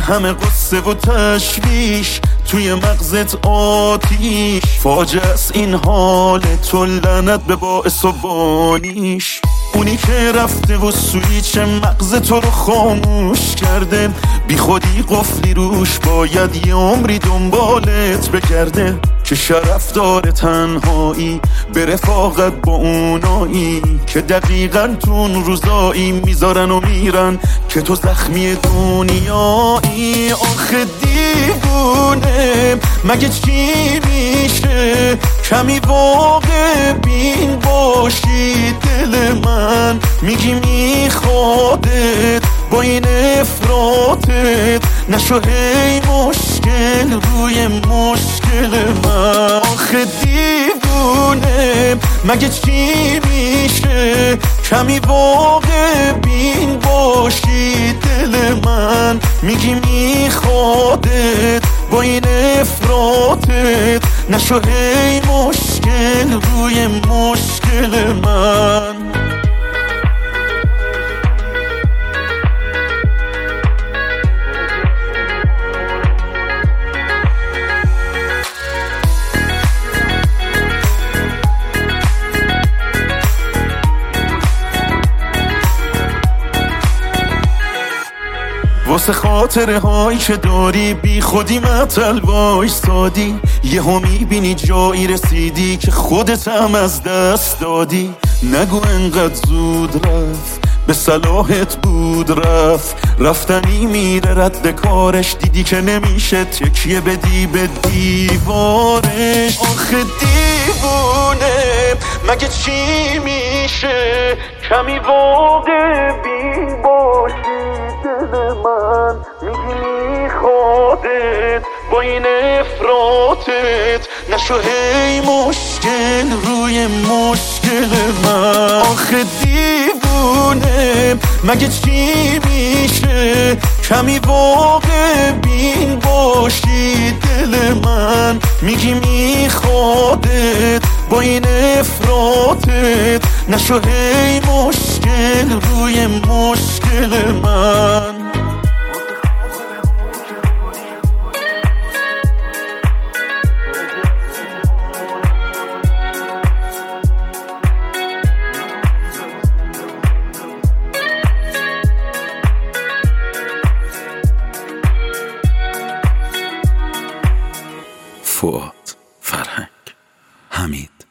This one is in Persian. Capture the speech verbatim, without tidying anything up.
همه قصه و تشویش توی مغزت آتیش، فاجعه است این حال تو، لعنت به باعث و بانیش. اونی که رفته و سویچ مغز تو رو خاموش کرده، بی خودی قفلی روش، باید یه عمری دنبالت بگرده. که شرف داره تنهایی به رفاقت با اونایی که دقیقاً تون روزایی میذارن و میرن که تو زخمی دنیایی. آخه دیوونه مگه چی میشه کمی واقع بین باشی؟ دل من میگی میخوادت با این افراطت، نشو هی مشکل روی مشکل من. آخه دیوونه مگه چی میشه کمی واقع بین باشی؟ دل من میگی میخوادت با این افراطت، نشو هی مشکل روی مشکل من. واسه خاطره هایی که داری بی خودی معطل وایسادی، یهو میبینی جایی رسیدی که خودت هم از دست دادی. نگو انقدر زود رفت، به صلاحت بود رفت، رفتنی میره رد کارش، دیدی که نمیشه تکیه بدی به دیوارش. آخه دیوونه مگه چی میشه کمی واقع بین باشی؟ دل من میگی میخوادت با این افراطت، نشو هی مشکل روی مشکل من. آخه دیوونه مگه چی میشه کمی واقع بین باشی؟ دل من میگی میخوادت با این افراطت، نشو هی مشکل روی مشکل من. فؤاد فرهنگ، حمید